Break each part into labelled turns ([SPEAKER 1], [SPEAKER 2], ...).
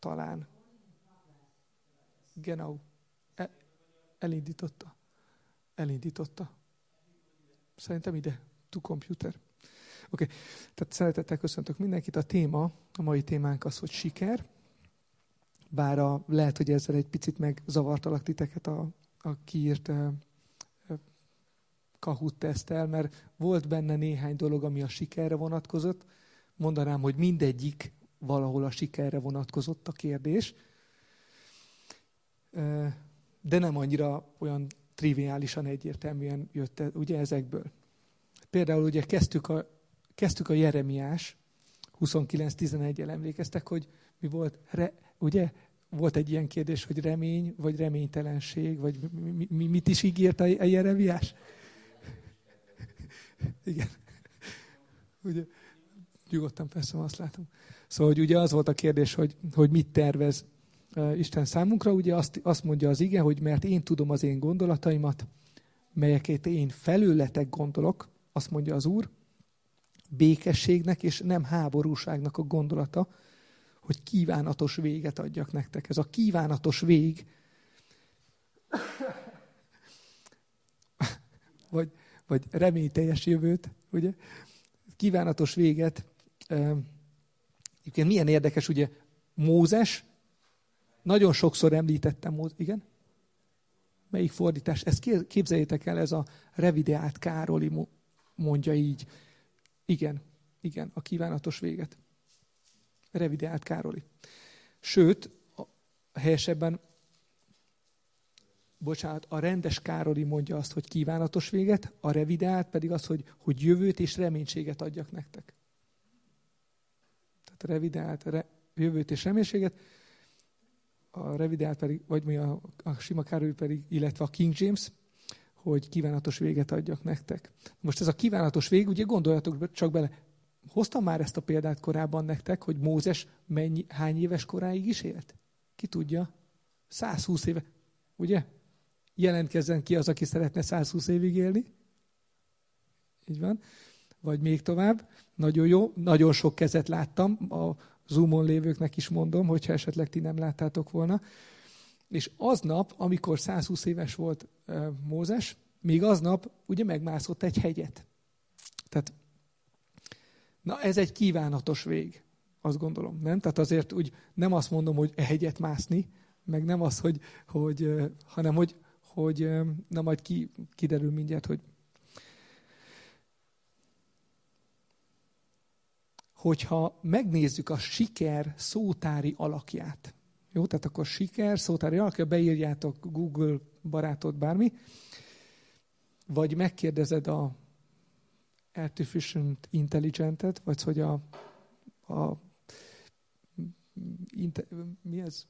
[SPEAKER 1] talán. Genau. Elindította. Szerintem ide. To computer. Oké. Tehát szeretettel köszöntök mindenkit. A mai témánk az, hogy siker. Bár lehet, hogy ezzel egy picit megzavartalak titeket a kiírt Kahoot teszttel, mert volt benne néhány dolog, ami a sikerre vonatkozott. Mondanám, hogy mindegyik valahol a sikerre vonatkozott a kérdés. De nem annyira olyan triviálisan egyértelműen jött ugye ezekből. Például ugye kezdtük a Jeremiás 29:11-el, emlékeztek, hogy mi volt? Ugye? Volt egy ilyen kérdés, hogy remény, vagy reménytelenség, vagy mit is ígért a Jeremiás? Igen. Ugye, nyugodtan persze, azt látom. Szóval, hogy ugye az volt a kérdés, hogy mit tervez Isten számunkra. Ugye azt mondja az ige, hogy mert én tudom az én gondolataimat, melyeket én felőletek gondolok, azt mondja az Úr, békességnek és nem háborúságnak a gondolata, hogy kívánatos véget adjak nektek. Ez a kívánatos vég, vagy reményteljes jövőt, ugye? Kívánatos véget. Milyen érdekes, ugye Mózes, nagyon sokszor említettem Mózes, igen? Melyik fordítás? Ezt képzeljétek el, ez a revideált Károli mondja így. Igen, a kívánatos véget. Revideált Károli. Sőt, helyesebben, a rendes Károli mondja azt, hogy kívánatos véget, a revideált pedig az, hogy jövőt és reménységet adjak nektek. Tehát a revideált jövőt és reménységet, a revideált pedig, vagy mi a sima Károli pedig, illetve a King James, hogy kívánatos véget adjak nektek. Most ez a kívánatos vég, ugye gondoljatok csak bele, hoztam már ezt a példát korábban nektek, hogy Mózes hány éves koráig is élt? Ki tudja? 120 éve. Ugye? Jelentkezzen ki az, aki szeretne 120 évig élni. Így van. Vagy még tovább. Nagyon jó. Nagyon sok kezet láttam. A Zoomon lévőknek is mondom, hogyha esetleg ti nem láttátok volna. És aznap, amikor 120 éves volt Mózes, még aznap ugye megmászott egy hegyet. Tehát na, ez egy kívánatos vég, azt gondolom, nem? Tehát azért úgy nem azt mondom, hogy hegyet mászni, meg nem az, hanem hogy na majd kiderül mindjárt, hogyha megnézzük a siker szótári alakját, jó, tehát akkor siker szótári alakja, beírjátok Google barátod bármi, vagy megkérdezed a Artificial Intelligence-et, vagy hogy mi ez?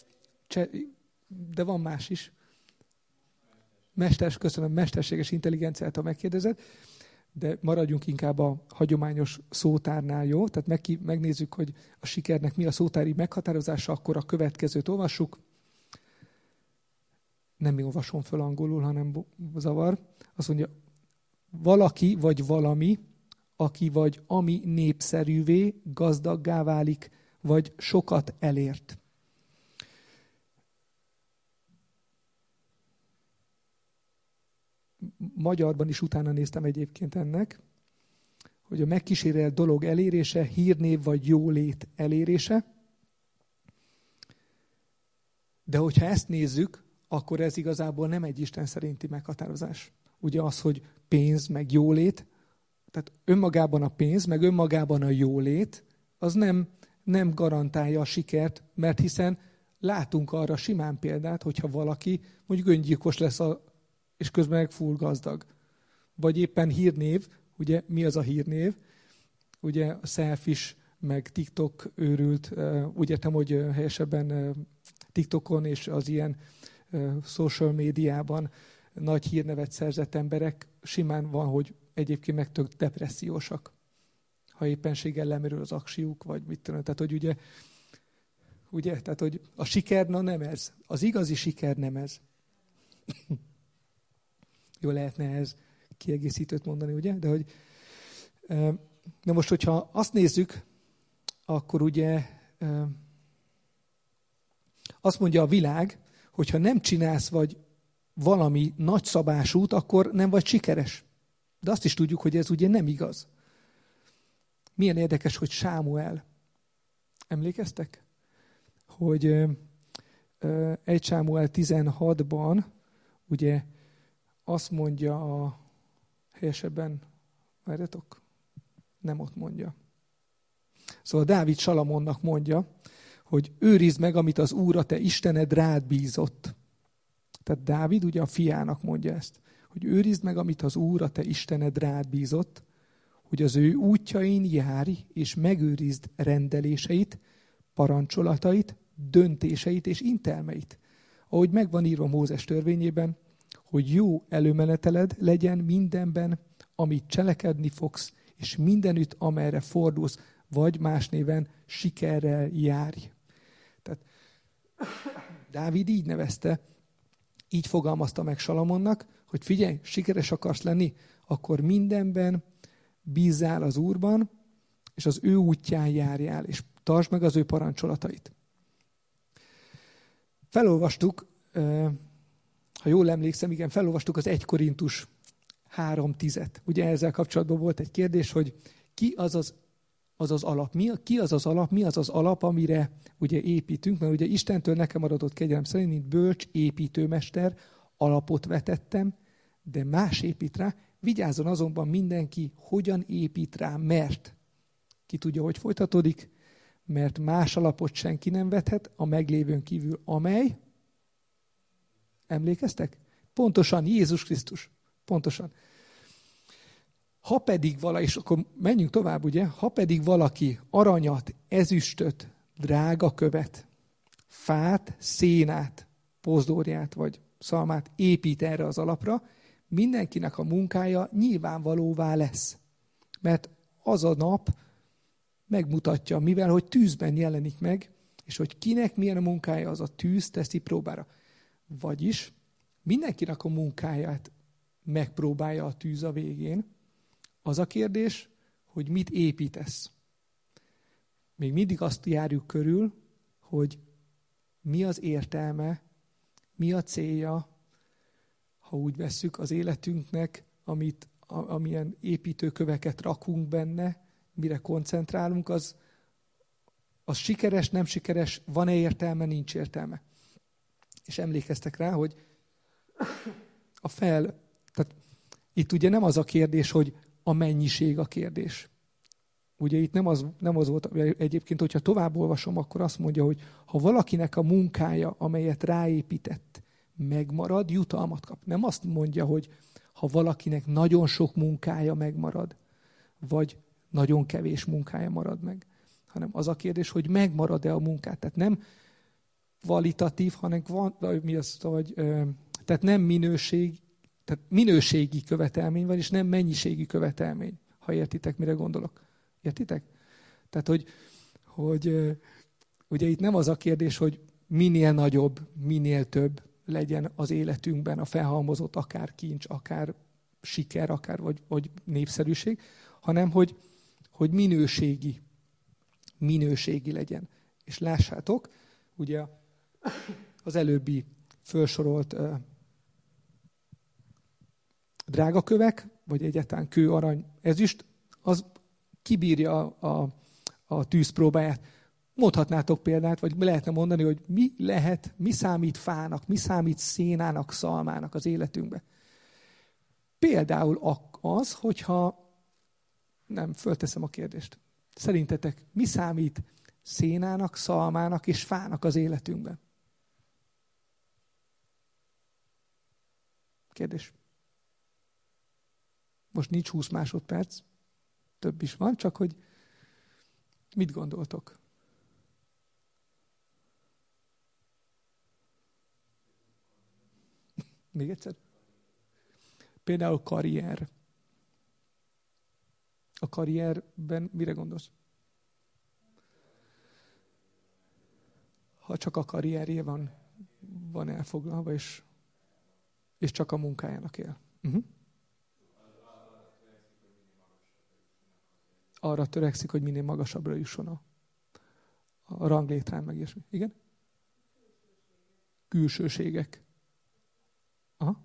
[SPEAKER 1] De van más is. Mesterséges intelligenciát, ha megkérdezed, de maradjunk inkább a hagyományos szótárnál, jó? Tehát megnézzük, hogy a sikernek mi a szótári meghatározása, akkor a következőt olvassuk. Nem olvasom föl angolul, hanem zavar. Azt mondja, valaki vagy valami, aki vagy ami népszerűvé, gazdaggá válik, vagy sokat elért. Magyarban is utána néztem egyébként ennek, hogy a megkísérelt dolog elérése, hírnév vagy jólét elérése. De hogyha ezt nézzük, akkor ez igazából nem egy Isten szerinti meghatározás. Ugye az, hogy pénz, meg jólét, tehát önmagában a pénz, meg önmagában a jólét, az nem garantálja a sikert, mert hiszen látunk arra simán példát, hogyha valaki mondjuk öngyilkos lesz, és közben meg full gazdag. Vagy éppen hírnév, ugye mi az a hírnév? Ugye a selfish, meg TikTok őrült, úgy értem, hogy helyesebben TikTokon és az ilyen social médiában nagy hírnevet szerzett emberek simán van, hogy egyébként meg tök depressziósak. Ha éppenséggel lemerül az aksiuk, vagy mit tudom. Tehát, hogy ugye, tehát, hogy a siker, na nem ez. Az igazi siker nem ez. Jó, lehetne ez kiegészítőt mondani, ugye? De hogy, na most, hogyha azt nézzük, akkor ugye Azt mondja a világ, hogyha nem csinálsz vagy valami nagyszabásút, akkor nem vagy sikeres. De azt is tudjuk, hogy ez ugye nem igaz. Milyen érdekes, hogy Sámuel. Emlékeztek? Hogy 1 Sámuel 16-ban ugye azt mondja helyesebben, várjatok, nem ott mondja. Szóval Dávid Salamonnak mondja, hogy őrizd meg, amit az Úr, a te Istened rád bízott. Tehát Dávid ugye a fiának mondja ezt, hogy őrizd meg, amit az Úr, a te Istened rád bízott, hogy az ő útjain járj, és megőrizd rendeléseit, parancsolatait, döntéseit és intelmeit. Ahogy megvan írva Mózes törvényében, hogy jó előmeneteled legyen mindenben, amit cselekedni fogsz, és mindenütt, amerre fordulsz, vagy más néven sikerrel járj. Tehát Dávid így nevezte, így fogalmazta meg Salamonnak, hogy figyelj, sikeres akarsz lenni, akkor mindenben bízzál az Úrban, és az ő útján járjál, és tartsd meg az ő parancsolatait. Felolvastuk, ha jól emlékszem, igen, felolvastuk az 1 Korintus 3:10-et. Ugye ezzel kapcsolatban volt egy kérdés, hogy ki az az alap? Ki az az alap? Mi az az alap, amire ugye építünk? Mert ugye Istentől nekem adott kegyelem szerint, mint bölcs építőmester, alapot vetettem, de más épít rá. Vigyázzon azonban mindenki, hogyan épít rá, mert ki tudja, hogy folytatódik, mert más alapot senki nem vethet a meglévőn kívül, amely, emlékeztek? Pontosan Jézus Krisztus. Pontosan. Ha pedig valaki, és akkor menjünk tovább, ugye? Ha pedig valaki aranyat, ezüstöt, drága követ, fát, szénát, pozdorját vagy szalmát épít erre az alapra, mindenkinek a munkája nyilvánvalóvá lesz. Mert az a nap megmutatja, mivel hogy tűzben jelenik meg, és hogy kinek milyen a munkája, az a tűz teszi próbára. Vagyis mindenkinek a munkáját megpróbálja a tűz a végén. Az a kérdés, hogy mit építesz. Még mindig azt járjuk körül, hogy mi az értelme, mi a célja, ha úgy vesszük az életünknek, amilyen építőköveket rakunk benne, mire koncentrálunk, az sikeres, nem sikeres, van-e értelme, nincs értelme. És emlékeztek rá, hogy tehát itt ugye nem az a kérdés, hogy a mennyiség a kérdés. Ugye itt nem az volt, egyébként, hogyha tovább olvasom, akkor azt mondja, hogy ha valakinek a munkája, amelyet ráépített, megmarad, jutalmat kap. Nem azt mondja, hogy ha valakinek nagyon sok munkája megmarad, vagy nagyon kevés munkája marad meg, hanem az a kérdés, hogy megmarad-e a munkát. Tehát nem kvalitatív, hanem tehát nem tehát minőségi követelmény van, és nem mennyiségi követelmény, ha értitek, mire gondolok. Értitek? Tehát, hogy ugye itt nem az a kérdés, hogy minél nagyobb, minél több legyen az életünkben a felhalmozott akár kincs, akár siker, akár vagy népszerűség, hanem hogy minőségi legyen. És lássátok, ugye az előbbi felsorolt drágakövek, vagy egyáltalán kő, arany, ezüst, az kibírja a tűzpróbáját. Mondhatnátok példát, vagy lehetne mondani, hogy mi számít fának, mi számít szénának, szalmának az életünkbe. Például az, hogyha nem, fölteszem a kérdést. Szerintetek mi számít szénának, szalmának és fának az életünkben? Kérdés. Most nincs 20 másodperc, több is van, csak hogy mit gondoltok? Még egyszer? Például karrier. A karrierben mire gondolsz? Ha csak a karrierje van elfoglalva, és csak a munkájának él. Uh-huh. Arra törekszik, hogy minél magasabbra jusson a ranglétrán, meg ilyesmi. Igen? külsőségek. Aha.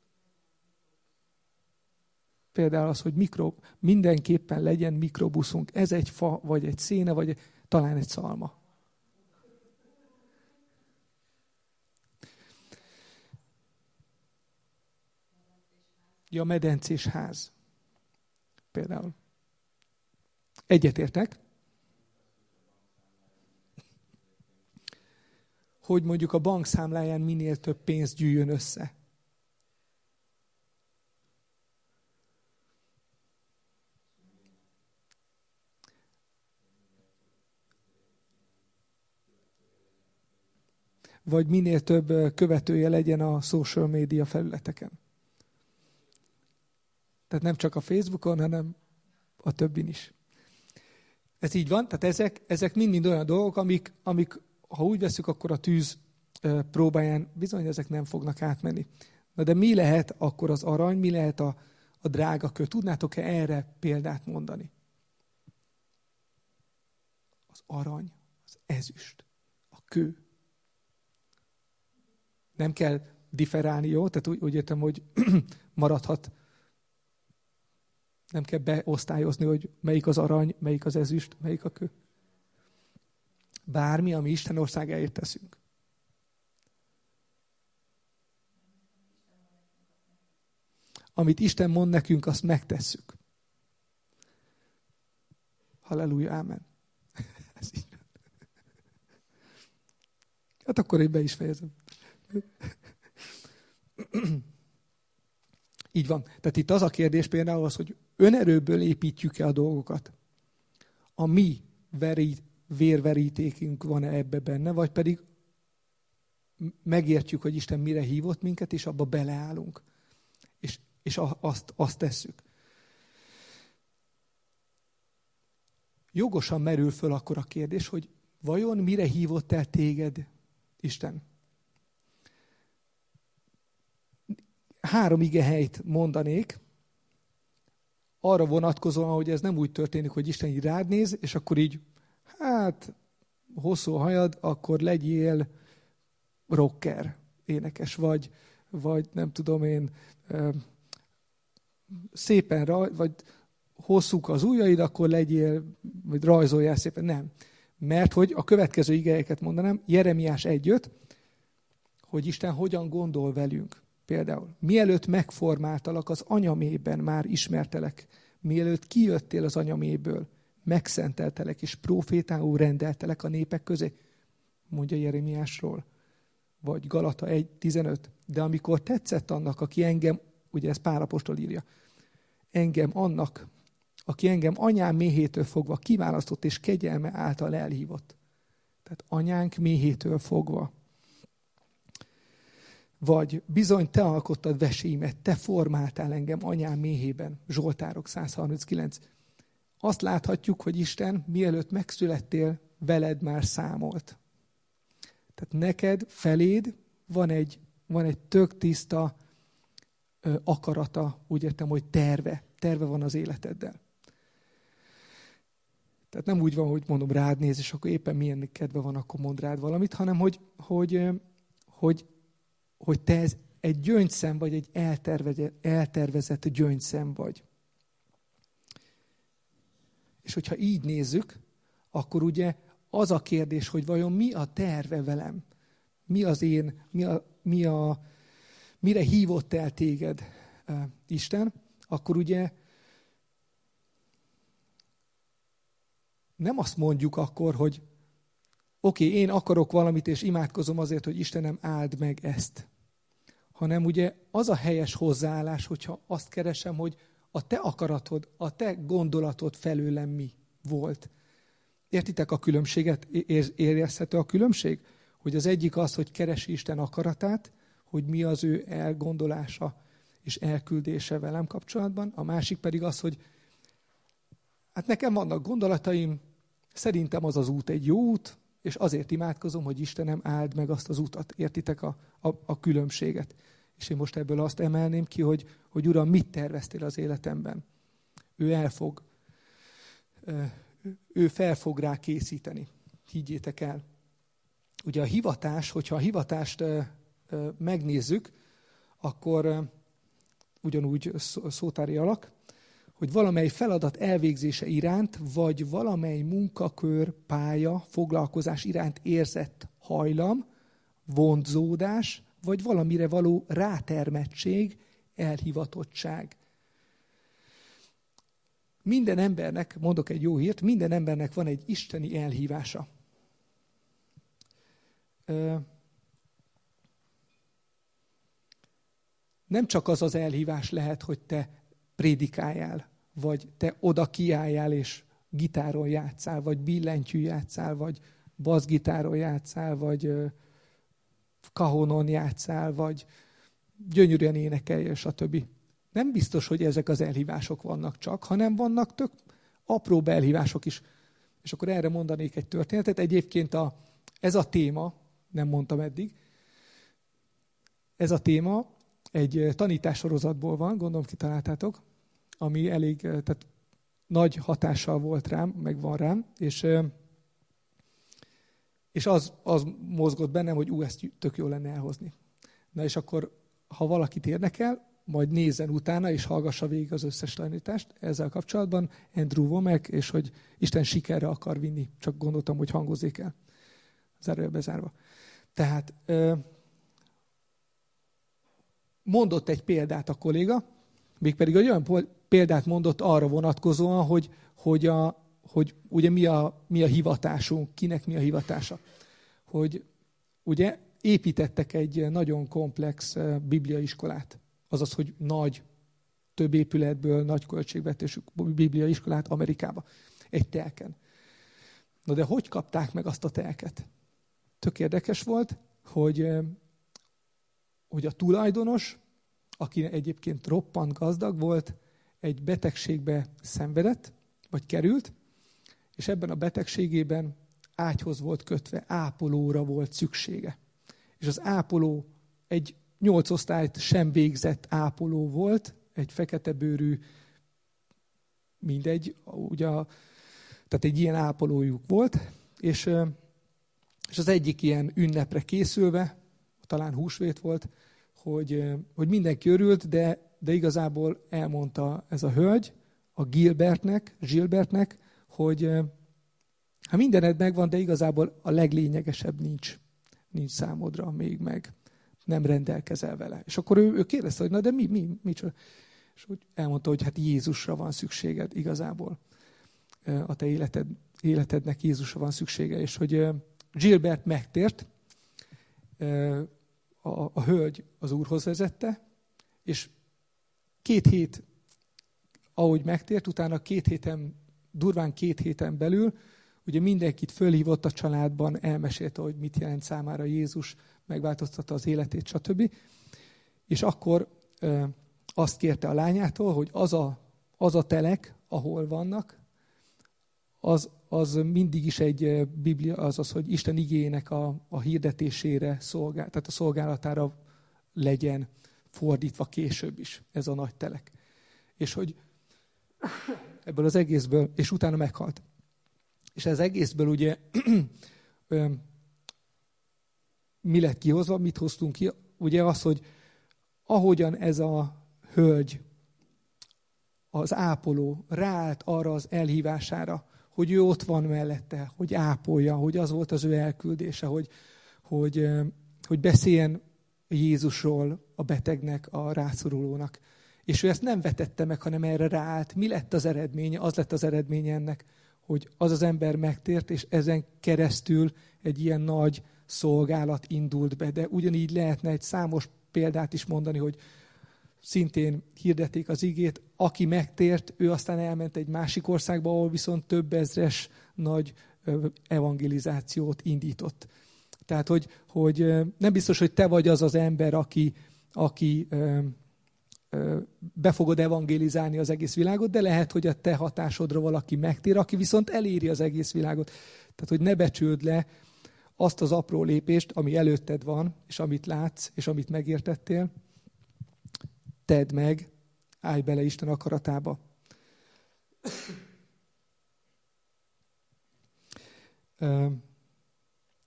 [SPEAKER 1] Például az, hogy mindenképpen legyen mikrobuszunk. Ez egy fa, vagy egy széna, vagy talán egy szalma. Ja, medencés ház. Például. Egyetértek, hogy mondjuk a bankszámláján minél több pénz gyűjjön össze. Vagy minél több követője legyen a social media felületeken. Tehát nem csak a Facebookon, hanem a többin is. Ez így van, tehát ezek mind-mind olyan dolgok, amik, ha úgy veszük, akkor a tűz próbáján bizony ezek nem fognak átmenni. Na de mi lehet akkor az arany, mi lehet a drága kő? Tudnátok-e erre példát mondani? Az arany, az ezüst, a kő. Nem kell differálni, jó? Tehát úgy értem, hogy maradhat. Nem kell beosztályozni, hogy melyik az arany, melyik az ezüst, melyik a kő. Bármi, ami Isten országáért teszünk. Amit Isten mond nekünk, azt megtesszük. Halleluja, ámen. Ez így. Hát akkor én be is fejezem. Így van. Tehát itt az a kérdés például az, hogy önerőből építjük-e a dolgokat. A mi vérverítékünk van-e ebbe benne, vagy pedig megértjük, hogy Isten mire hívott minket, és abba beleállunk. És azt tesszük. Jogosan merül föl akkor a kérdés, hogy vajon mire hívott el téged Isten? 3 igehelyt mondanék, arra vonatkozóan, hogy ez nem úgy történik, hogy Isten így rád néz, és akkor így, hát, hosszú hajad, akkor legyél rocker, énekes, vagy nem tudom én, szépen vagy hosszúk az ujjaid, akkor legyél, vagy rajzoljál szépen. Nem. Mert hogy a következő igehelyeket mondanám, Jeremiás 1:5, hogy Isten hogyan gondol velünk. Például, mielőtt megformáltalak az anyamében, már ismertelek. Mielőtt kijöttél az anyaméből, megszenteltelek, és profétául rendeltelek a népek közé, mondja Jeremiásról. Vagy Galata 1:15. De amikor tetszett annak, aki engem, ugye ez Pál apostol írja, aki engem anyám méhétől fogva kiválasztott, és kegyelme által elhívott. Tehát anyánk méhétől fogva. Vagy bizony te alkottad veséimet, te formáltál engem anyám méhében. Zsoltárok 139. Azt láthatjuk, hogy Isten mielőtt megszülettél, veled már számolt. Tehát neked, feléd van egy tök tiszta akarata, úgy értem, hogy terve van az életeddel. Tehát nem úgy van, hogy mondom rád néz, és akkor éppen milyen kedve van, akkor mond rád valamit, hanem hogy te egy gyöngyszem vagy, egy eltervezett gyöngyszem vagy. És hogyha így nézzük, akkor ugye az a kérdés, hogy vajon mi a terve velem? Mi az én, mire hívott el téged Isten? Akkor ugye nem azt mondjuk akkor, hogy oké, én akarok valamit, és imádkozom azért, hogy Istenem áld meg ezt. Hanem ugye az a helyes hozzáállás, hogyha azt keresem, hogy a te akaratod, a te gondolatod felőlem mi volt. Értitek a különbséget? Érezhető a különbség? Hogy az egyik az, hogy keresi Isten akaratát, hogy mi az ő elgondolása és elküldése velem kapcsolatban. A másik pedig az, hogy hát nekem vannak gondolataim, szerintem az az út egy jó út, és azért imádkozom, hogy Istenem áld meg azt az utat. Értitek a különbséget? És én most ebből azt emelném ki, hogy Uram, mit terveztél az életemben? Ő fel fog rá készíteni. Higgyétek el. ugye a hivatás, hogyha a hivatást megnézzük, akkor ugyanúgy szótári alak, hogy valamely feladat elvégzése iránt, vagy valamely munkakör, pálya, foglalkozás iránt érzett hajlam, vonzódás, vagy valamire való rátermettség, elhivatottság. Minden embernek, mondok egy jó hírt, minden embernek van egy isteni elhívása. Nem csak az az elhívás lehet, hogy te prédikáljál, vagy te oda kiálljál és gitáron játszál, vagy billentyű játszál, vagy basszgitáron játszál, vagy kahonon játszál, vagy gyönyörűen énekelj, stb. Nem biztos, hogy ezek az elhívások vannak csak, hanem vannak tök apró elhívások is. És akkor erre mondanék egy történetet. Egyébként ez a téma, nem mondtam eddig, ez a téma egy tanítássorozatból van, gondolom kitaláltátok, ami elég, tehát nagy hatással volt rám, meg van rám, és az mozgott bennem, hogy ezt tök jó lenne elhozni. Na és akkor, ha valakit érdekel, majd nézzen utána, és hallgassa végig az összes tanítást ezzel kapcsolatban, Andrew Womack, és hogy Isten sikerre akar vinni. Csak gondoltam, hogy hangozzék el. Zárójelbe zárva. Tehát mondott egy példát a kolléga, mégpedig olyan példát mondott arra vonatkozóan, hogy ugye mi a hivatásunk, kinek mi a hivatása. Hogy ugye építettek egy nagyon komplex bibliaiskolát. Azaz, hogy több épületből, nagy költségvetésű bibliaiskolát Amerikába. Egy telken. Na de hogy kapták meg azt a telket? Tök érdekes volt, hogy a tulajdonos, aki egyébként roppant gazdag volt, egy betegségbe szenvedett, vagy került, és ebben a betegségében ágyhoz volt kötve, ápolóra volt szüksége. És az ápoló egy 8 osztályt sem végzett ápoló volt, egy feketebőrű, mindegy, ugye, tehát egy ilyen ápolójuk volt, és az egyik ilyen ünnepre készülve, talán húsvét volt, hogy mindenki örült, de igazából elmondta ez a hölgy, a Gilbertnek, hogy ha mindened megvan, de igazából a leglényegesebb nincs számodra még meg. Nem rendelkezel vele. És akkor ő kérdezte, hogy na de mi? És úgy elmondta, hogy hát Jézusra van szükséged igazából. A te életednek Jézusra van szüksége. És hogy Gilbert megtért, a hölgy az Úrhoz vezette, és 2 hét, ahogy megtért, utána durván 2 héten belül, ugye mindenkit fölhívott a családban, elmesélte, hogy mit jelent számára Jézus, megváltoztatta az életét, stb. És akkor azt kérte a lányától, hogy az a telek, ahol vannak, az mindig is egy Biblia, azaz, hogy Isten igéjének a hirdetésére tehát a szolgálatára legyen fordítva később is ez a nagy telek. És hogy ebből az egészből, és utána meghalt. És ez egészből ugye mi lett kihozva, mit hoztunk ki? Ugye az, hogy ahogyan ez a hölgy, az ápoló ráállt arra az elhívására, hogy ő ott van mellette, hogy ápolja, hogy az volt az ő elküldése, hogy beszéljen Jézusról a betegnek, a rászorulónak. És ő ezt nem vetette meg, hanem erre ráállt. Mi lett az eredménye? Az lett az eredménye ennek, hogy az ember megtért, és ezen keresztül egy ilyen nagy szolgálat indult be. De ugyanígy lehetne egy számos példát is mondani, hogy szintén hirdették az igét, aki megtért, ő aztán elment egy másik országba, ahol viszont több ezres nagy evangelizációt indított. Tehát, hogy nem biztos, hogy te vagy az az ember, aki be fogod evangelizálni az egész világot, de lehet, hogy a te hatásodra valaki megtér, aki viszont eléri az egész világot. Tehát, hogy ne becsüld le azt az apró lépést, ami előtted van, és amit látsz, és amit megértettél, tedd meg, állj bele Isten akaratába.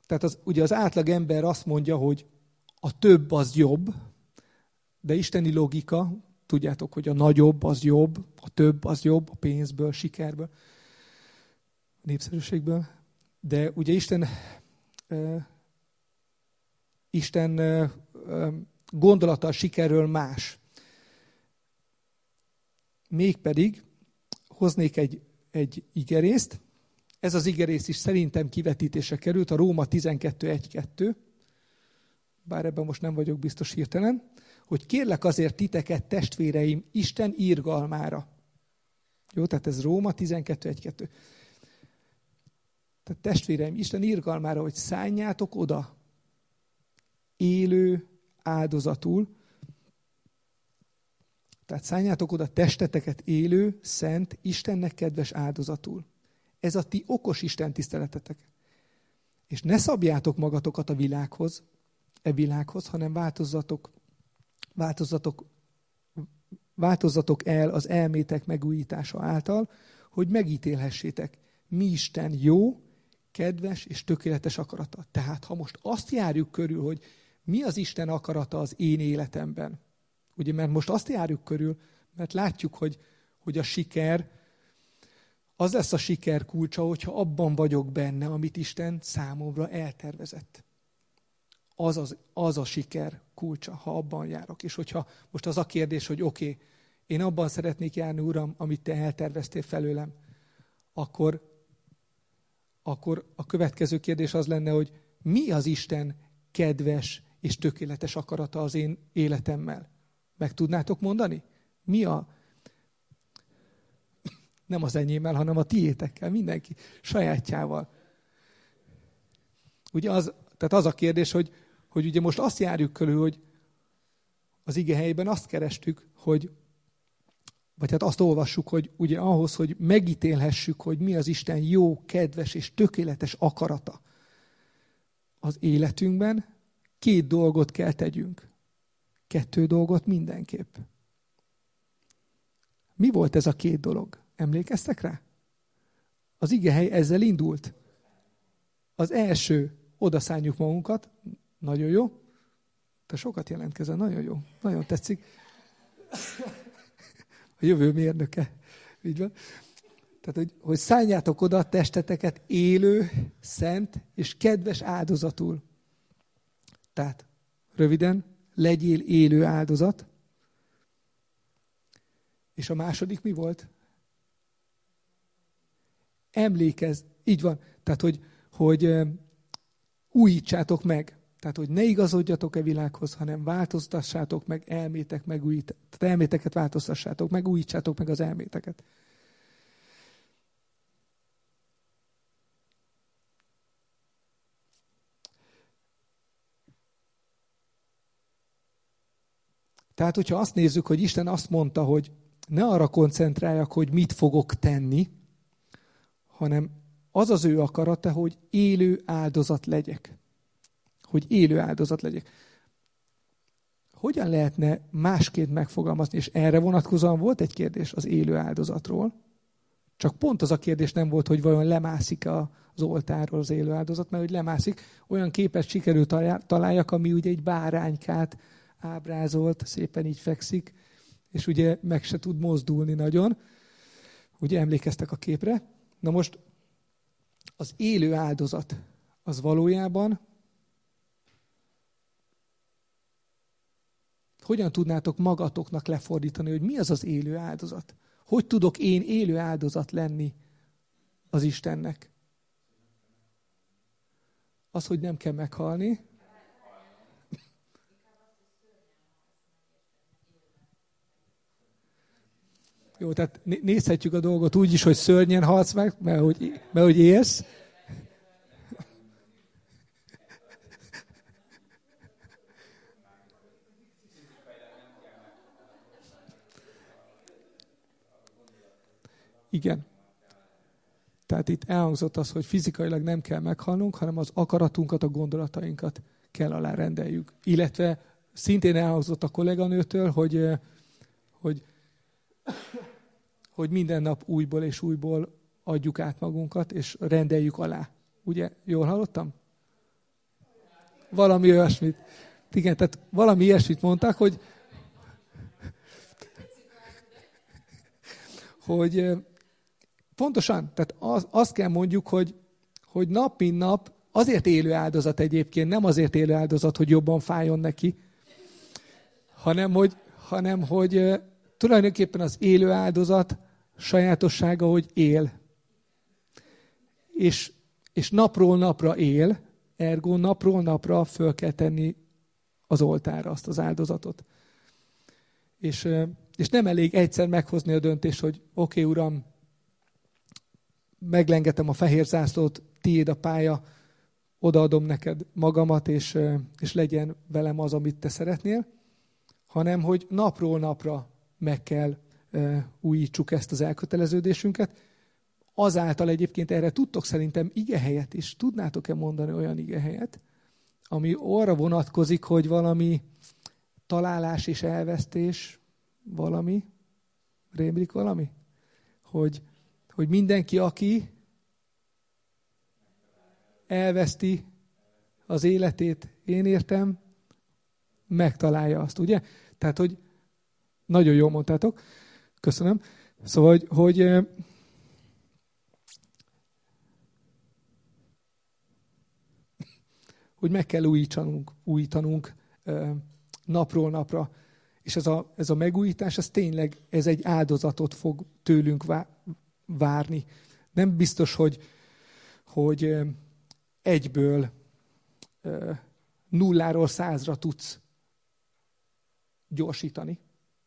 [SPEAKER 1] Tehát ugye az átlag ember azt mondja, hogy a több az jobb, de isteni logika, tudjátok, hogy a nagyobb az jobb, a több az jobb, a pénzből, sikerből, a népszerűségből. De ugye Isten gondolata a sikerről más. Mégpedig hoznék egy igerészt. Ez az igerész is szerintem kivetítésre került, a Róma 12.1.2, bár ebben most nem vagyok biztos hirtelen, hogy kérlek azért titeket, testvéreim, Isten irgalmára. Jó, tehát ez Róma 12.1.2. Tehát testvéreim, Isten irgalmára, hogy szálljátok oda élő áldozatul, tehát szálljátok oda testeteket élő, szent, Istennek kedves áldozatul. Ez a ti okos Isten tiszteletetek. És ne szabjátok magatokat a világhoz, hanem változzatok el az elmétek megújítása által, hogy megítélhessétek, mi Isten jó, kedves és tökéletes akarata. Tehát, ha most azt járjuk körül, hogy mi az Isten akarata az én életemben, ugye, mert most azt járjuk körül, mert látjuk, hogy a siker, az lesz a siker kulcsa, hogyha abban vagyok benne, amit Isten számomra eltervezett. Az a siker kulcsa, ha abban járok. És hogyha most az a kérdés, hogy oké, én abban szeretnék járni, Uram, amit Te elterveztél felőlem, akkor a következő kérdés az lenne, hogy mi az Isten kedves és tökéletes akarata az én életemmel? Meg tudnátok mondani? Mi nem az enyémmel, hanem a tiétekkel, mindenki sajátjával. Ugye tehát az a kérdés, hogy ugye most azt járjuk körül, hogy az igehelyben azt kerestük, vagy hát azt olvassuk, hogy ugye ahhoz, hogy megítélhessük, hogy mi az Isten jó, kedves és tökéletes akarata az életünkben, 2 dolgot kell tegyünk. 2 dolgot mindenképp. Mi volt ez a 2 dolog? Emlékeztek rá? Az igehely ezzel indult. Az első, odaszálljuk magunkat, nagyon jó. Te sokat jelentkezel, nagyon jó. Nagyon tetszik. A jövő mérnöke. Így van. Tehát, hogy szálljátok oda a testeteket élő, szent és kedves áldozatul. Tehát, röviden, legyél élő áldozat. És a második mi volt? Emlékezz. Így van. Tehát, hogy újítsátok meg. Tehát, hogy ne igazodjatok-e világhoz, hanem változtassátok meg elméteket változtassátok meg, újítsátok meg az elméteket. Tehát, hogyha azt nézzük, hogy Isten azt mondta, hogy ne arra koncentráljak, hogy mit fogok tenni, hanem az az ő akarata, hogy élő áldozat legyek. Hogy élő áldozat legyek. Hogyan lehetne másként megfogalmazni? És erre vonatkozóan volt egy kérdés az élő áldozatról. Csak pont az a kérdés nem volt, hogy vajon lemászik az oltárról az élő áldozat, mert hogy lemászik, olyan képet sikerült találjak, ami ugye egy báránykát ábrázolt, szépen így fekszik, és ugye meg se tud mozdulni nagyon. Ugye emlékeztek a képre? Na most az élő áldozat az valójában hogyan tudnátok magatoknak lefordítani, hogy mi az az élő áldozat? Hogy tudok én élő áldozat lenni az Istennek? Az, hogy nem kell meghalni. Jó, tehát nézhetjük a dolgot úgy is, hogy szörnyen halsz meg, mert hogy élsz. Igen. Tehát itt elhangzott az, hogy fizikailag nem kell meghalnunk, hanem az akaratunkat, a gondolatainkat kell alárendeljük. Illetve szintén elhangzott a kolléganőtől, hogy minden nap újból és újból adjuk át magunkat, és rendeljük alá. Ugye? Jól hallottam? Valami olyasmit. Igen, tehát valami ilyesmit mondtak, hogy pontosan, tehát azt kell mondjuk, hogy nap mint nap azért élő áldozat egyébként, nem azért élő áldozat, hogy jobban fájjon neki, hanem hogy tulajdonképpen az élő áldozat sajátossága, hogy él. És napról napra él, ergo napról napra föl kell tenni az oltárra azt az áldozatot. És nem elég egyszer meghozni a döntést, hogy oké, Uram, meglengetem a fehér zászlót, tiéd a pálya, odaadom neked magamat, és legyen velem az, amit te szeretnél, hanem hogy napról napra meg kell újítsuk ezt az elköteleződésünket. Azáltal egyébként erre tudtok szerintem igehelyet is. Tudnátok-e mondani olyan igehelyet, ami arra vonatkozik, hogy valami találás és elvesztés, valami, rémlik valami? Hogy mindenki, aki elveszti az életét, én értem, megtalálja azt, ugye? Tehát, hogy nagyon jól mondtátok. Köszönöm. Szóval, hogy meg kell újítanunk napról napra. És ez a megújítás, ez tényleg egy áldozatot fog tőlünk várni. Nem biztos, hogy egyből 0-ról 100-ra tudsz gyorsítani.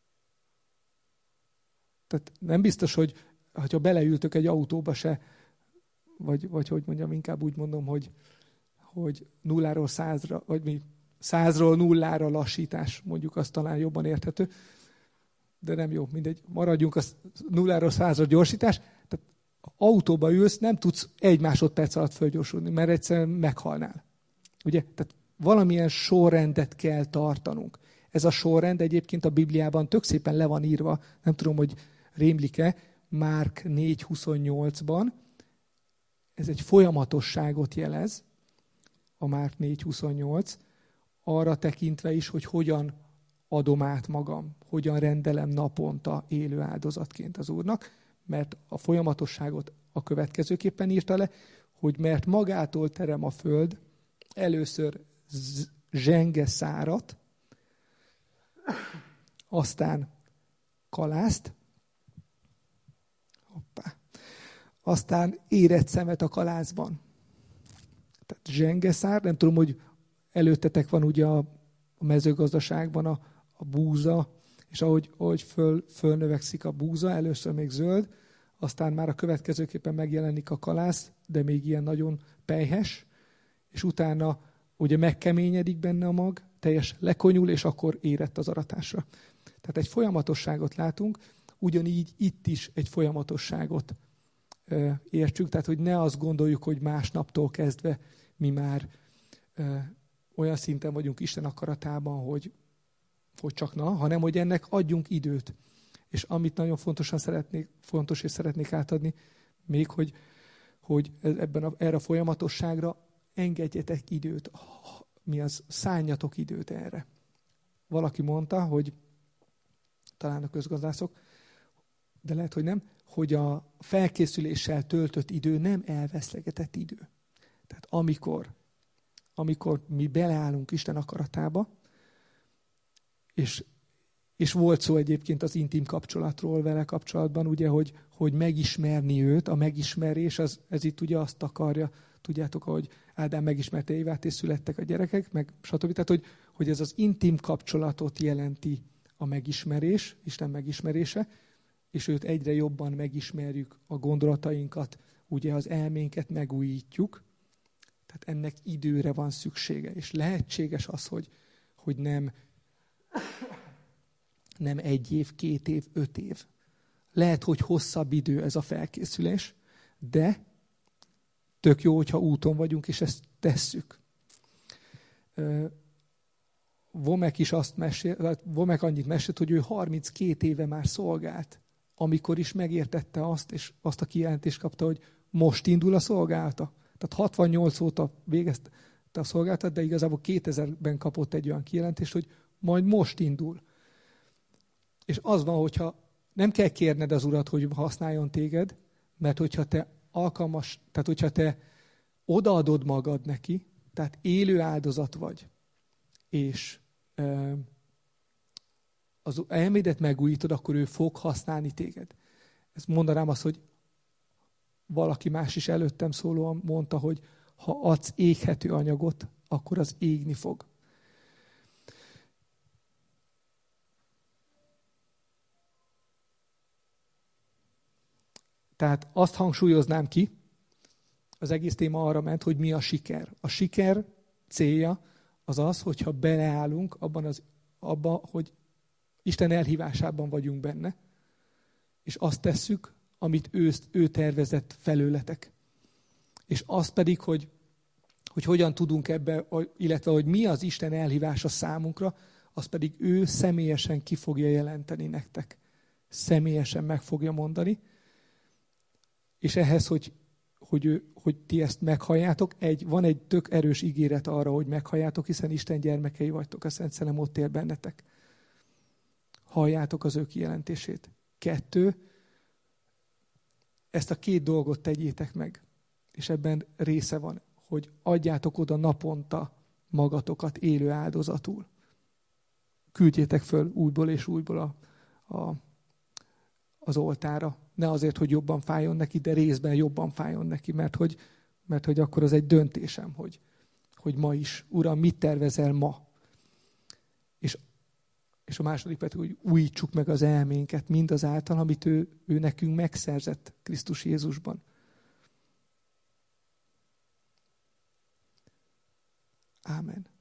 [SPEAKER 1] Tehát nem biztos, hogy ha beleültök egy autóba se, vagy hogy mondjam, inkább úgy mondom, hogy 0-ról 100-ra, vagy mi 100-ról 0-ra lassítás, mondjuk az talán jobban érthető, de nem jó, mindegy, maradjunk a 0-ról 100-ra gyorsítás. Tehát autóba ülsz, nem tudsz 1 másodperc alatt fölgyorsulni, mert egyszerűen meghalnál. Ugye? Tehát valamilyen sorrendet kell tartanunk. Ez a sorrend egyébként a Bibliában tök szépen le van írva, nem tudom, hogy rémlik-e, Márk 4.28-ban. Ez egy folyamatosságot jelez, a Márk 4.28, arra tekintve is, hogy hogyan adom át magam, hogyan rendelem naponta élő áldozatként az Úrnak, mert a folyamatosságot a következőképpen írta le, hogy mert magától terem a föld először zsenge szárat, aztán kalászt, aztán érett szemet a kalászban. Tehát zsengeszár, nem tudom, hogy előttetek van ugye a mezőgazdaságban a búza, és ahogy fölnövekszik a búza, először még zöld, aztán már a következőképpen megjelenik a kalász, de még ilyen nagyon pelyhes, és utána ugye megkeményedik benne a mag, teljes lekonyul, és akkor érett az aratásra. Tehát egy folyamatosságot látunk, ugyanígy itt is egy folyamatosságot értsük, tehát hogy ne azt gondoljuk, hogy másnaptól kezdve mi már olyan szinten vagyunk Isten akaratában, hogy csak hanem hogy ennek adjunk időt. És amit nagyon fontos és szeretnék átadni, még, hogy erre a folyamatosságra engedjetek időt. Szálljatok időt erre. Valaki mondta, hogy talán a közgazdászok, de lehet, hogy nem, hogy a felkészüléssel töltött idő nem elveszlegetett idő. Tehát amikor mi beleállunk Isten akaratába, és volt szó egyébként az intim kapcsolatról vele kapcsolatban, ugye, hogy megismerni őt, a megismerés, ez itt ugye azt akarja, tudjátok, ahogy Ádám megismerte Évát, és születtek a gyerekek, meg stb. Tehát, hogy ez az intim kapcsolatot jelenti a megismerés, Isten megismerése, és őt egyre jobban megismerjük, a gondolatainkat, ugye az elménket megújítjuk. Tehát ennek időre van szüksége, és lehetséges az, hogy nem 1 év, 2 év, 5 év. Lehet, hogy hosszabb idő ez a felkészülés, de tök jó, hogyha úton vagyunk, és ezt tesszük. Vomek is Vomek annyit mesélt, hogy ő 32 éve már szolgált, amikor is megértette azt, és azt a kijelentést kapta, hogy most indul a szolgálata. Tehát 68 óta megkezdte a szolgálatot, de igazából 2000-ben kapott egy olyan kijelentést, hogy majd most indul. És az van, hogyha nem kell kérned az Urat, hogy használjon téged, mert hogyha te alkalmas, tehát hogyha te odaadod magad neki, tehát élő áldozat vagy, és az elmédet megújítod, akkor ő fog használni téged. Ezt mondanám azt, hogy valaki más is előttem szólóan mondta, hogy ha adsz éghető anyagot, akkor az égni fog. Tehát azt hangsúlyoznám ki, az egész téma arra ment, hogy mi a siker. A siker célja az az, hogyha beleállunk abba, hogy Isten elhívásában vagyunk benne, és azt tesszük, amit ő tervezett felőletek. És az pedig, hogy hogyan tudunk ebbe, illetve hogy mi az Isten elhívása számunkra, az pedig ő személyesen ki fogja jelenteni nektek. Személyesen meg fogja mondani. És ehhez, hogy ti ezt meghalljátok, van egy tök erős ígéret arra, hogy meghalljátok, hiszen Isten gyermekei vagytok, a Szent Szellem ott él bennetek. Halljátok az ő kijelentését. 2, ezt a 2 dolgot tegyétek meg, és ebben része van, hogy adjátok oda naponta magatokat élő áldozatul. Küldjétek föl újból és újból az oltára. Ne azért, hogy jobban fájjon neki, de részben jobban fájjon neki, mert hogy akkor az egy döntésem, hogy ma is, Uram, mit tervezel ma? És a második pedig, hogy újítsuk meg az elménket mindazáltal, amit ő nekünk megszerzett Krisztus Jézusban. Ámen.